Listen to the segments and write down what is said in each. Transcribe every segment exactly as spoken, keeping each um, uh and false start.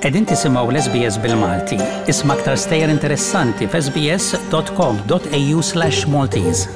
Qegħdin tisimgħu l-S B S bil-Malti. Isma' aktar stejjer interessanti f s b s dot com dot a u slash Maltese.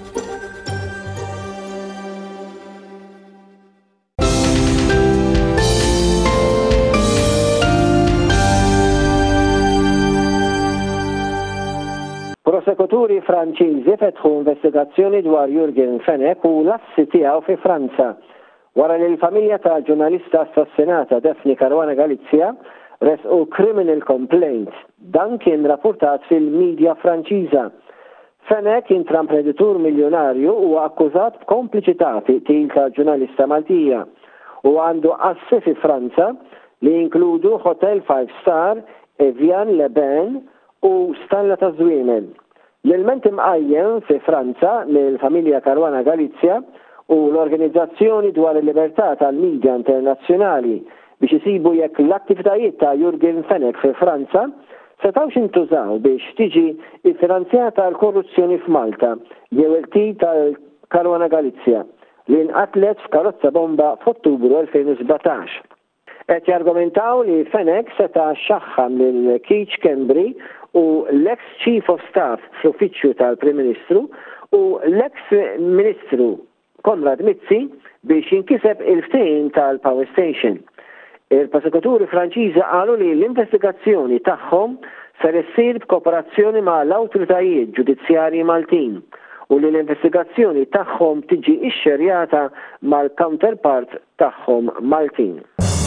Prosekuturi Franċiżi fetħu investigazzjoni dwar Jürgen Fenech u l-assi tiegħu fi Franza wara li l-familja tal-ġurnalista assassinata Daphne Caruana Galizia resqu criminal complaint. Dan kien rapportat fil-medja Franċiża. Fenech intraprenditur miljonarju u akkużat b'kompliċità til tal-ġurnalista Maltija u għandu assi fi Franza li inkludu Hotel five star, Evian Le Bain u Stalla ta' Żwiemel. L-ilment imqajjem fi Franza mill-familja Caruana Galizia u l-Organizzazzjoni dwar il-Libertà tal-Midja Internazzjonali biex isibu jekk l-attivitajiet ta' Jürgen Fenech fi Franza setgħux intużaw biex tiġi iffinanzjata l-korruzzjoni f'Malta jew il-tit tal-Caruana Galizia li nqatlet f'karozza bomba f'Ottubru elfejn u sebgħotax. Qed jargumentaw li Fenech seta' xaħħam lil Keith Kembry u l-ex Chief of Staff fl-Uffiċċju tal-Prim Ministru u l-ex Ministru Konrad Mizzi biex jinkiseb il-ftehim tal-Power Station. Il-prosekuturi Franċiżi qalu li l-investigazzjoni tagħhom ser issir b'kooperazzjoni ma' l-awtoritajiet ġudizzjarji Maltin u li l-investigazzjoni tagħhom tiġi xxerjata mal-counterpart tagħhom Maltin.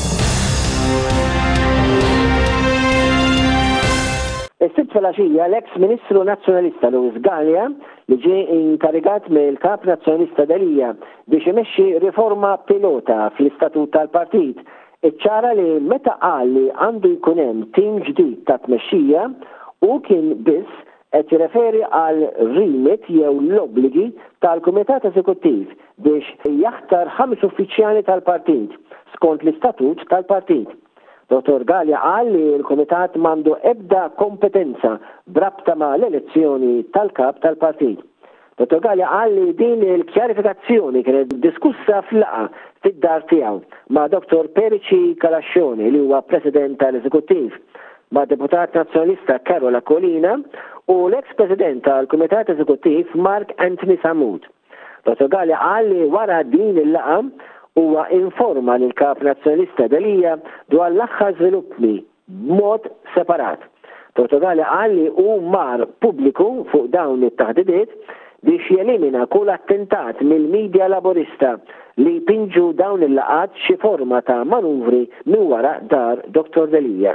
Is-sibt filgħaxija l-ex Ministru Nazzjonalista Luis Galea li ġie inkarigat mill-Kap Nazzjonalista Delija biex imexxi riforma pilota fl-istatut tal-partit. Iċċara li meta qal li għandu jkun hemm tim ġdid ta' tmexxija u kien biss qed jirreferi għal remit jew l-obbligi tal-Kumitat Eżekuttiv biex jaħtar ħames uffiċjali tal-partit skont l-istatut tal-partit. Dottor Galea qal li l-Kumitat m'għandu ebda kompetenza brabta ma' l-elezzjoni tal-kap tal-partit. Dottor Galea qal li din il-kjarifikazzjoni kienet diskussa fl-laqa fid-dar tiegħu ma' Doktor Perici Kalascioni li huwa President tal-Eżekuttiv, ma' Deputat Nazzjonalista Carola Colina u l-ex-President tal-Kumitat Eżekuttiv Mark Anthony Samud. Dottor Galea qal li wara din il-laqa huwa informa lil kap Nazzjonalista Delija dwar l-aħħar żviluppi b'mod separat. Dottor Galea qal li hu mar pubbliku fuq dawn it-taħdidiet biex jelimina kull attentat mill-medja laburista li jpinġu dawn il-laqat xi forma ta' manuvri minn wara dar Doktor Delija.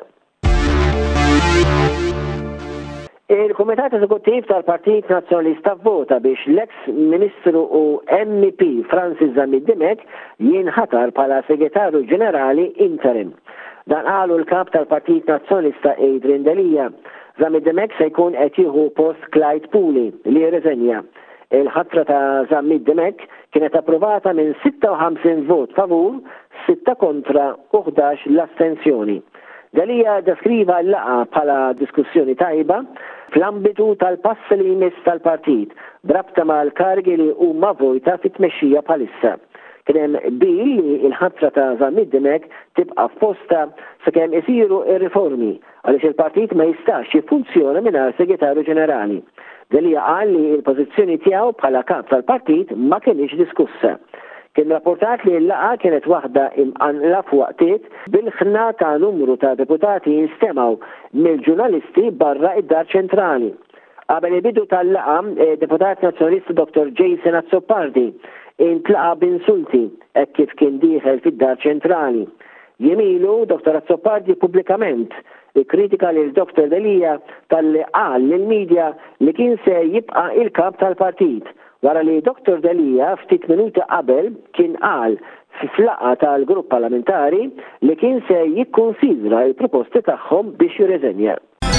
Il-Kumitat Eżekuttiv tal-Partit Nazzjonalista vvota biex l-ex Ministru u M P Francis Zamid-Dimek jinħatar bħala Segretarju Ġenerali interim. Dan qalu l-kap tal-Partit Nazzjonalista Adrian Delija. Zamid-Dimek se jkun qed jieħu post Clyde Pooley li jirriżenja. Il-ħatra ta' Zamid-Dimek kienet approvata minn sitta u ħamsin vot favur, sitta kontra u ħdax l-astensjoni. Delija deskriva l-laqa bħala diskussjoni tajba fl-ambitu tal-passi li jmiss tal-partit brabta ma' l-kargi li huma vojta fit-tmexxija bħalissa. Kien hemm bil li l-ħatra ta' Zamid-Dimek tibqa' f'posta sakemm isiru r-riformi għaliex il-partit ma jistax jiffunzjona mingħajr Segretarju Ġenerali. Delija qal li l-pożizzjoni tiegħu bħala kap tal-partit ma kienx diskussa. Kien rapportat li l-laqa kienet waħda imqanla f'waqtiet bil-ħna ta' numru ta' deputati jinstemaw mill-ġurnalisti barra id-Dar Ċentrali. Qabel il-bidu tal-laqa, deputat nazzjonalista Doktor Jason Azzopardi intlaqa b'insulti hekk kif kien dieħel fid-Dar Ċentrali. Jemilu Doktor Azzopardi pubblikament ikkritika lil Doktor Delija tal-li qal lill-medja li kien se jibqa' il-kap tal-partit. Wara li Doktor Delija ftit minuti qabel kien qal fi flaqa tal-grupp parlamentari li kien se jikkonsidra l-proposti tagħhom biex jirriżenja.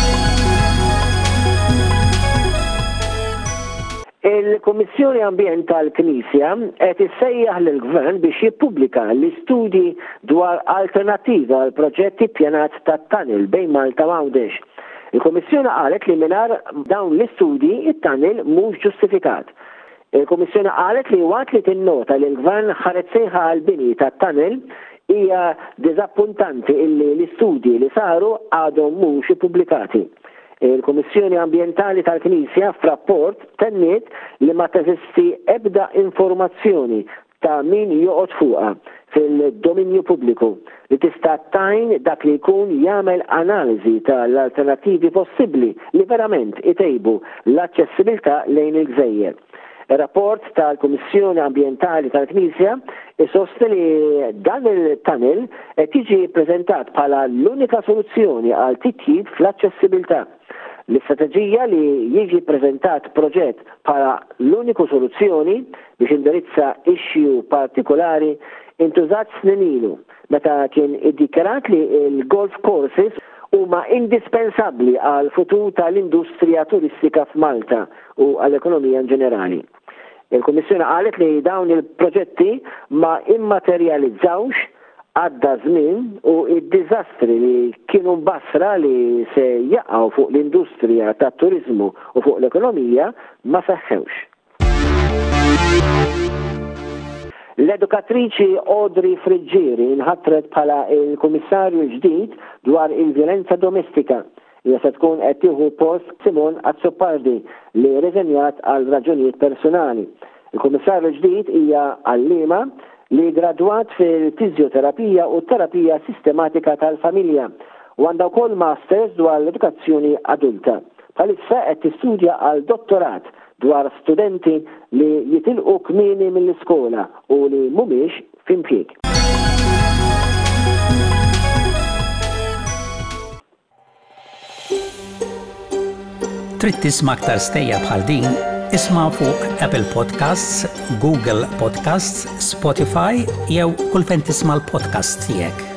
Il-Kummissjoni Ambjent tal-Knisja qed issejjaħ lill-Gvern biex jippubblika l-istudji dwar alternattiva għal proġetti ppjanat tat-tunnel bejn Malta u Għawdex. Il-Kummissjoni qalet li mingħajr dawn l-istudji it-tunnel mhux ġustifikat. Il-Kummissjoni qalet li waqt li tinnota li l-Gvern ħaret sejħa għal bini tat-tunnel hija diżappuntanti illi l-istudji li saru għadhom mhux ippubblikati. Il-Kummissjoni Ambjentali tal-Knisja f'rapport tenniet li ma teżisti ebda informazzjoni ta' min joqgħod fuqha fil-dominju pubbliku li tista' tajn dak li jkun jagħmel analiżi tal-alternattivi possibbli li verament itejbu l-aċċessibilità lejn il-Gżejjer. Il-rapport tal-Kummissjoni Ambjentali tal-Knisja isosti li dan il-tunnel qed jiġi ppreżentat bħala l-unika soluzzjoni għal titjib fl-aċċessibilità. L-istrateġija li jiġi ppreżentat proġett bħala l-uniku soluzzjoni biex indirizza issue partikolari intużat snin ilu meta kien iddikjarat li l-golf courses huma indispensabbli għal futur tal-industrija turistika f'Malta u għall-ekonomija in ġenerali. Il-Kummissjoni qalet li dawn il-proġetti ma immaterjalizzawx għadda żmien u id-diżastri li kienu mbassra li se jaqgħu fuq l-industrija tat-turiżmu u fuq l-ekonomija ma seħħewx. L-edukatriċi Audrey Friġġieri nħattret bħala il-Kummissarju ġdid dwar il-vjolenza domestika. Hija se tkun qed tieħu post Simon Azzopardi li reżenjat għal raġunijiet personali. Il-Kummissarju ġdid hija għallima li gradwat fil-fizjoterapija u terapija sistematika tal-familja u għandha wkoll masters dwar l-edukazzjoni adulta. Bħalissa qed tistudja għal dottorat dwar studenti li jitilqu kmieni mill-iskola u li mhumiex f'impjieg. Trid tisma' aktar stejja bħal din? Isma' fuq Apple Podcasts, Google Podcasts, Spotify jew kull fejn tisma' l-podcast tiegħek.